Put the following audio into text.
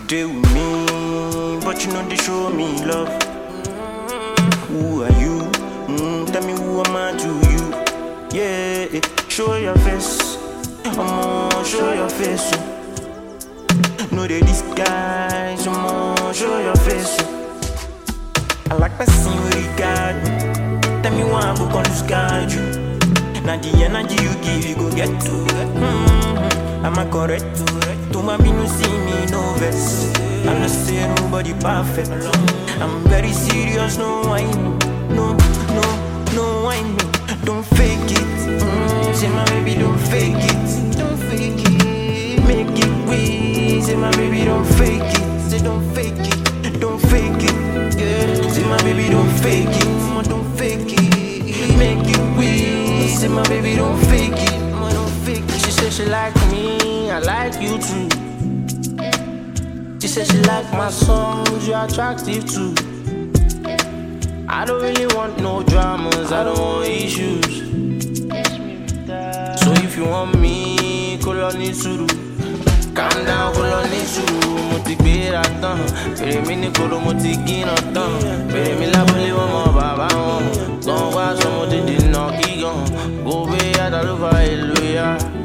deal with me, but you know they show me love. Who are you? Tell me who am I to you? Yeah, show your face. Show your face. No, they disguise. Show your face. I like the scene where you got me. Tell me why I'm gonna lose guide you. Now the energy you give, you go get to it. Am I correct? To my me no see me no vex. I'm not saying nobody perfect. I'm very serious, no whine. No whine. Don't fake it. Say my baby, don't fake it. Don't fake it. Make it weak. Say my baby, don't fake it. Say don't fake it. Don't fake it. Yeah. Say my baby, don't fake it. Don't fake it. Make it weak. Say my baby, don't fake it. Don't fake it. She said she like me, I like you too. She said she like my songs, you're attractive too. I don't really want no dramas, I don't want issues. So if you want me, call on it to do. Calm down, call on it to do. Mo ti gbéra tán, bèrè mi ní koro mo ti gíná tán. Bèrè mi lábúlé wọn mọ bàbá wọn. Tán wá sọmọ dídì náà kígan. Go be àdàlúfà ìlú ya.